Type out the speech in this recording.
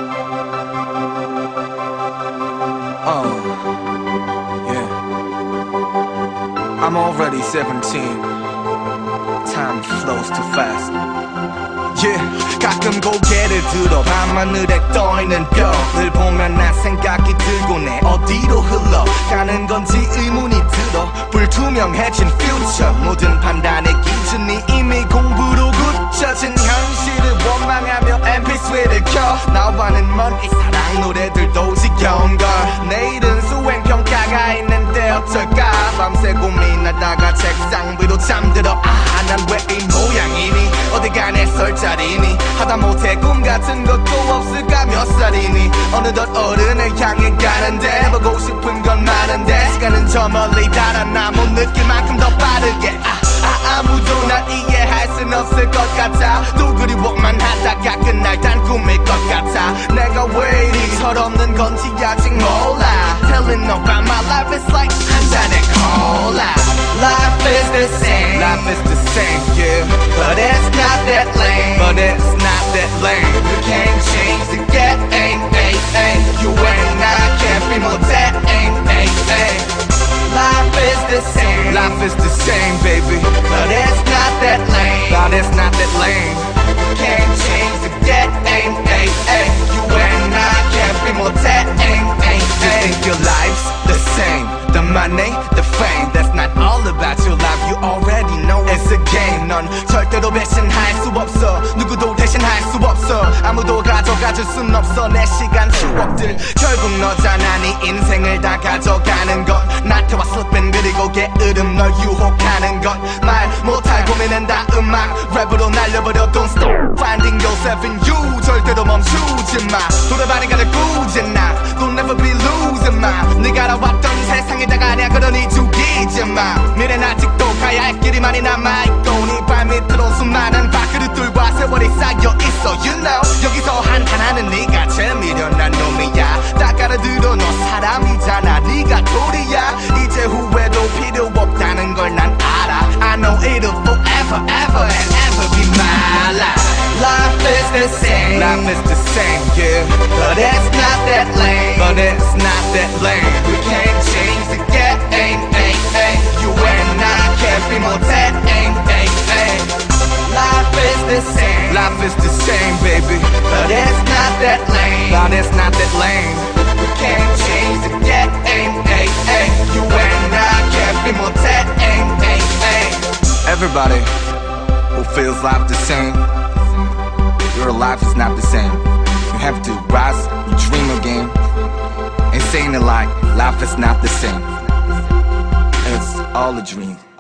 Yeah. I'm already 17. Time flows too fast. Yeah, 가끔 고개를 들어 밤하늘에 떠있는 별을 보면 난 생각이 들곤 해. 어디로 흘러가는 건지 의문이 들어. 불투명해진 future, 모든 판단의 기준이 이미 공부로 굳혀진 현실을 원망하며 mp3를 켜. 나와는 먼 이 사랑 노래들도 지겨운 걸. 내일은 수행평가가 있는데 어쩔까. 밤새 고민하다가 책상 위로 잠들어. 난 왜 이 모양이니, 어디가 내 설 자리니. 하다못해 꿈 같은 것도 없을까. 몇 살이니. 어느덧 어른을 향해 가는데 보고 싶은 건 많은데 시간은 저 멀리 달아나 못 느낄 만큼 더 빠르게. 아무도 날 이해할 순 없을 것 같아. 또 그리워만 하다가 끝날 단 꿈일 것 같아. 내가 왜 이리 철없는 건지 아직 몰라. Telling about my life is like 한 잔의 cola. Life is the same, life is the same, yeah. But it's not that lame, but it's not that lame. We can't change the game, you and I can't be more that Life is the same, life is the same, baby. But it's not that lame, but it's not that lame. We can't change the game, you and I can't be more that You think your life's the same, the money, the fame. That's not all about your life, you already know it's a game. 넌 절대로 배신할 수 없어. 누구도 대신할 수 없어. 아무도 가져가줄 순 없어. 내 시간 추억들 결국 너잖아. 네 인생을 다 가져가는 것. 나태와 슬픈 그리고 게으름 널 유혹하는 것. 말 못할 고민은 다 음악 랩으로 날려버려. Don't stop finding yourself in you. 절대로 멈추지 마. 돌아가는 꾸지 나. Don't never be losing 마. 네가 알아왔던 세상에다가 아냐 그러니 죽이지 마. 미래는 아직도 가야 할 길이 많이 남아있고 네 발밑으로 수많은 밥그릇들과 세월이 쌓여있어. You know 여기서 한탄하는 네가 제일 미련한 놈이야. 딱 알아들어 너 사람이잖아. 네가 돌이야. 이제 후회도 필요 없다는 걸 난 알아. I know it'll forever ever and ever be my life. Life is the same, life is the same, yeah. But it's not that lame, but it's not that lame. We can't change the game, you and I can't be more that Life is the same, life is the same, baby. But it's not that lame, but it's not that lame. We can't change the game, you and I can't be more that Everybody who feels life the same, your life is not the same. You have to rise, you dream again, and saying it like life is not the same. It's all a dream.